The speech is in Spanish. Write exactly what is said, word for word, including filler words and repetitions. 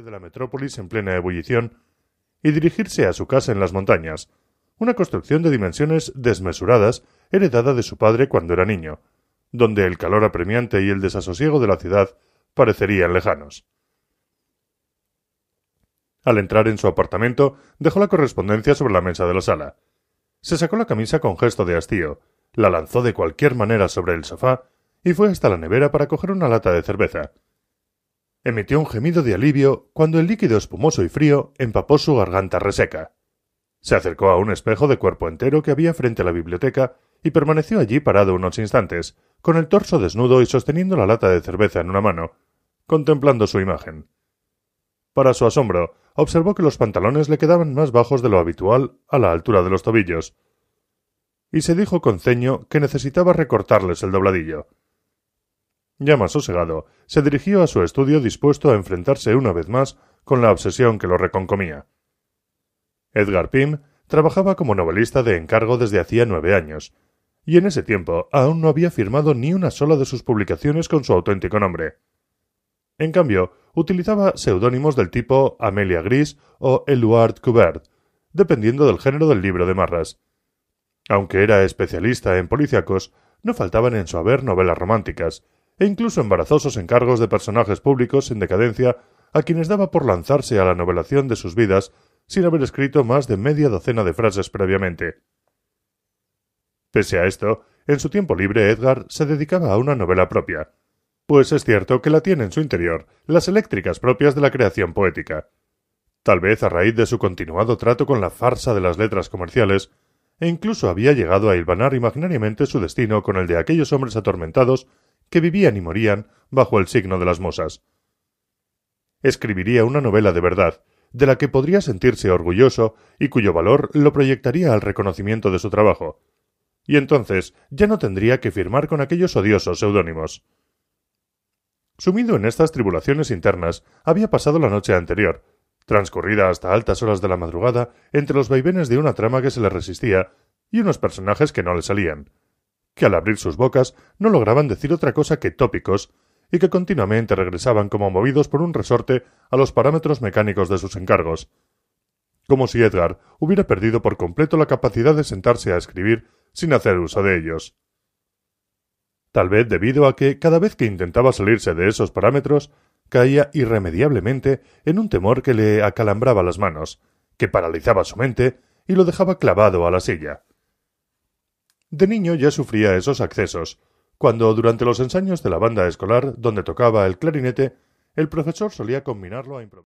de la metrópolis en plena ebullición y dirigirse a su casa en las montañas, una construcción de dimensiones desmesuradas heredada de su padre cuando era niño, donde el calor apremiante y el desasosiego de la ciudad parecerían lejanos. Al entrar en su apartamento, dejó la correspondencia sobre la mesa de la sala. Se sacó la camisa con gesto de hastío, la lanzó de cualquier manera sobre el sofá y fue hasta la nevera para coger una lata de cerveza. Emitió un gemido de alivio cuando el líquido espumoso y frío empapó su garganta reseca. Se acercó a un espejo de cuerpo entero que había frente a la biblioteca y permaneció allí parado unos instantes, con el torso desnudo y sosteniendo la lata de cerveza en una mano, contemplando su imagen. Para su asombro, observó que los pantalones le quedaban más bajos de lo habitual a la altura de los tobillos, y se dijo con ceño que necesitaba recortarles el dobladillo. Ya más sosegado, se dirigió a su estudio dispuesto a enfrentarse una vez más con la obsesión que lo reconcomía. Edgar Pym trabajaba como novelista de encargo desde hacía nueve años, y en ese tiempo aún no había firmado ni una sola de sus publicaciones con su auténtico nombre. En cambio, utilizaba seudónimos del tipo Amelia Gris o Eluard Coubert, dependiendo del género del libro de marras. Aunque era especialista en policíacos, no faltaban en su haber novelas románticas, e incluso embarazosos encargos de personajes públicos en decadencia a quienes daba por lanzarse a la novelación de sus vidas sin haber escrito más de media docena de frases previamente. Pese a esto, en su tiempo libre Edgar se dedicaba a una novela propia, pues es cierto que la tiene en su interior las eléctricas propias de la creación poética. Tal vez a raíz de su continuado trato con la farsa de las letras comerciales, e incluso había llegado a hilvanar imaginariamente su destino con el de aquellos hombres atormentados que vivían y morían bajo el signo de las mosas. Escribiría una novela de verdad, de la que podría sentirse orgulloso y cuyo valor lo proyectaría al reconocimiento de su trabajo, y entonces ya no tendría que firmar con aquellos odiosos seudónimos. Sumido en estas tribulaciones internas, había pasado la noche anterior, transcurrida hasta altas horas de la madrugada, entre los vaivenes de una trama que se le resistía y unos personajes que no le salían, que al abrir sus bocas no lograban decir otra cosa que tópicos y que continuamente regresaban como movidos por un resorte a los parámetros mecánicos de sus encargos, como si Edgar hubiera perdido por completo la capacidad de sentarse a escribir sin hacer uso de ellos. Tal vez debido a que, cada vez que intentaba salirse de esos parámetros, caía irremediablemente en un temor que le acalambraba las manos, que paralizaba su mente y lo dejaba clavado a la silla. De niño ya sufría esos accesos, cuando durante los ensayos de la banda escolar donde tocaba el clarinete, el profesor solía combinarlo a improvisar.